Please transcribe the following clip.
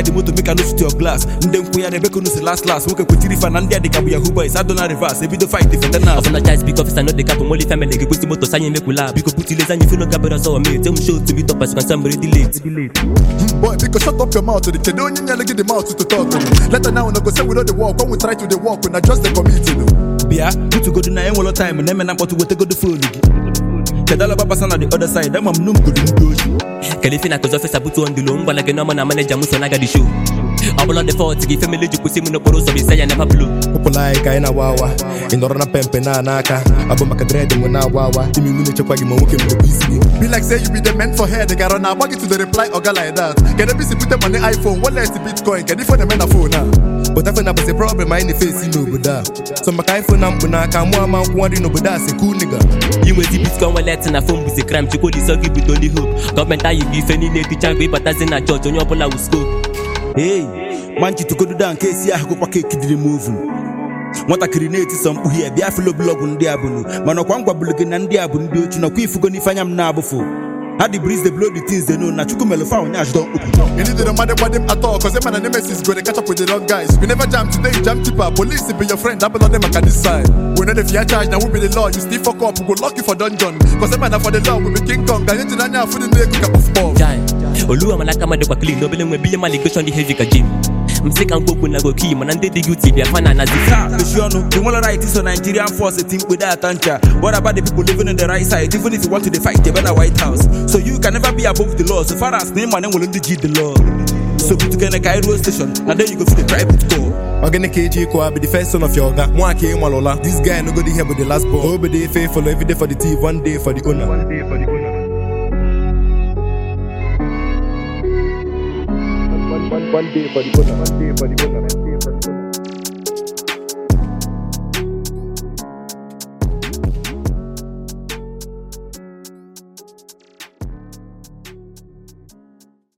fire the motor make a nose to your glass. Ndem kuya ne beko nose last. Woke kwetiri fan and the kabu Yahoo boys. I don't reverse. Every the fight defend now. Often I try speak officer not the cap only family. Get put motor sign make we laugh. Because put less and you feel no camera so me. Tell me show to be top as can somebody delete. Boy, because shut up your mouth to the kid. Don't you get the mouth to talk. Let her now go say we don't the walk. When we try to the walk, we not just the committee. Bia, put to go to na one time and then I'm about to go to the phone. Kedala baba sana the other side. Them am num good in doji. Kalifina cause officer put on the long, but like no man manager muso naga the show. I'm on the 40 give family you pussy no poro so be say I never blow. Populai kaina wawa. Inorana pempe na naka. Abo makadred mo na wawa. Timi mune chokwa gi mo woke mo busy. Be like say you be the man for head. They got on a buggy to the reply oga like that. Can they busy put them on the iPhone? What less the Bitcoin? Can they phone them on the phone now? But I find that was a problem I in the face no buda. So my iPhone am na ka mo am kwandi no buda se cool nigga. You will see Bitcoin wallet na phone with a crime to call this give with only hope. Government you give any need to change but as in a church on your pola will scope. Hey, manchi to go down case ya go pack kidiri move. Want to create some here be aflo blog ndi abunu. Mano kwangwa blog na ndi abunu ndi ochu na kwifugo ni fanya mnabofo. How the breeze they blow the things they know na chukumelo fa onya don't open. You need to matter about them at all cause them and the nemesis go they catch up with the wrong guys. We never jam today, you jam tipper. Police be your friend, double on them at this side. We know if you charge now we be the law, you still fuck up, we go lock you for dungeon. Cause them and for the law, we be King Kong. Can you tell for the day cook up of ball? Oluwa malaka made kwa clean, no bele mwe biye maligation the heavy gym. Msika ngoko na go key, man and the duty be fana na zika. Beshono, the one right is on Nigerian force a think with that attention. What about the people living on the right side? Even if you want to fight the better White House. So you can never be above the law. So far as name and will G the law. So put together a Cairo station and then you go to the private call. Ogene KG ko be the first son of your guy. One K Malola. This guy no go the here with the last ball. Every day faithful, every day for the team, one day for the owner. One day for the owner. One day for the owner. One day for the owner.